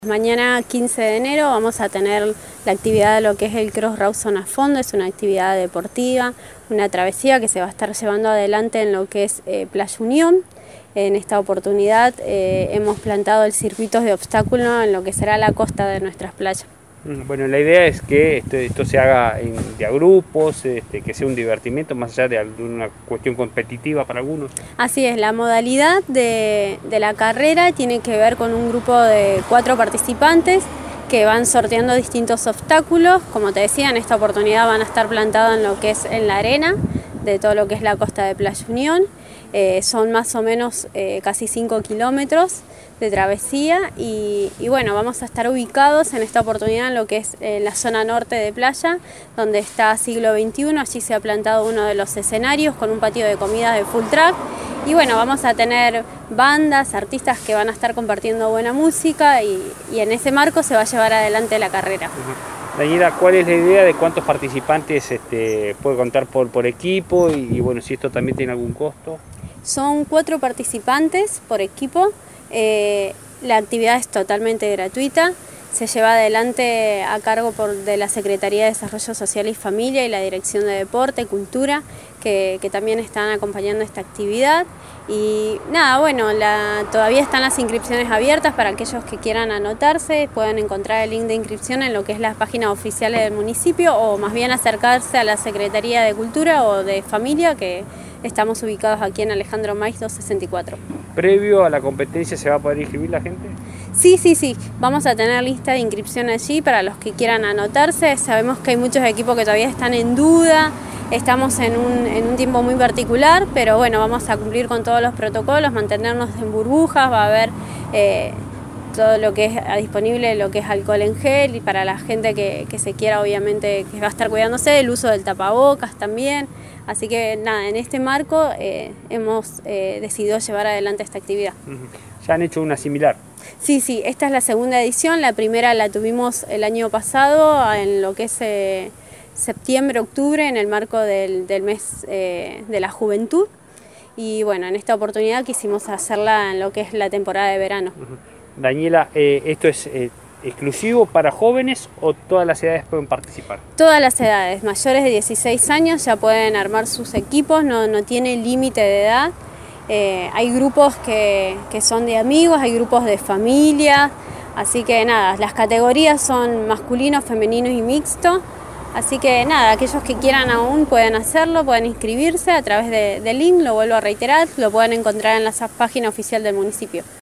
Mañana 15 de enero vamos a tener la actividad de lo que es el Cross Rawson a fondo. Es una actividad deportiva, una travesía que se va a estar llevando adelante en lo que es Playa Unión. En esta oportunidad hemos plantado el circuito de obstáculos en lo que será la costa de nuestras playas. Bueno, la idea es que esto se haga de a grupos, que sea un divertimento más allá de una cuestión competitiva para algunos. Así es, la modalidad de la carrera tiene que ver con un grupo de 4 participantes que van sorteando distintos obstáculos. Como te decía, en esta oportunidad van a estar plantados en lo que es en la arena de todo lo que es la costa de Playa Unión. Son más o menos casi 5 kilómetros de travesía y bueno, vamos a estar ubicados en esta oportunidad en lo que es la zona norte de playa, donde está Siglo XXI. Allí se ha plantado uno de los escenarios con un patio de comidas de full track y bueno, vamos a tener bandas, artistas que van a estar compartiendo buena música y en ese marco se va a llevar adelante la carrera. Daniela, ¿cuál es la idea de cuántos participantes puede contar por equipo y bueno, si esto también tiene algún costo? Son 4 participantes por equipo. La actividad es totalmente gratuita, se lleva adelante a cargo de la Secretaría de Desarrollo Social y Familia y la Dirección de Deporte y Cultura, que también están acompañando esta actividad. Y nada, bueno, todavía están las inscripciones abiertas para aquellos que quieran anotarse. Pueden encontrar el link de inscripción en lo que es las páginas oficiales del municipio o más bien acercarse a la Secretaría de Cultura o de Familia, que estamos ubicados aquí en Alejandro Maiz 264. ¿Previo a la competencia se va a poder inscribir la gente? Sí. Vamos a tener lista de inscripción allí para los que quieran anotarse. Sabemos que hay muchos equipos que todavía están en duda. Estamos en un tiempo muy particular, pero bueno, vamos a cumplir con todos los protocolos, mantenernos en burbujas, va a haber todo lo que es disponible, lo que es alcohol en gel, y para la gente que se quiera, obviamente, que va a estar cuidándose, el uso del tapabocas también. Así que nada, en este marco hemos decidido llevar adelante esta actividad. ¿Ya han hecho una similar? Sí, esta es la segunda edición. La primera la tuvimos el año pasado en lo que es septiembre, octubre, en el marco del mes de la juventud. Y bueno, en esta oportunidad quisimos hacerla en lo que es la temporada de verano. Daniela, ¿esto es exclusivo para jóvenes o todas las edades pueden participar? Todas las edades, mayores de 16 años ya pueden armar sus equipos, no tiene límite de edad. Hay grupos que son de amigos, hay grupos de familia, así que nada, las categorías son masculino, femenino y mixto. Así que nada, aquellos que quieran aún pueden hacerlo, pueden inscribirse a través del link, lo vuelvo a reiterar, lo pueden encontrar en la página oficial del municipio.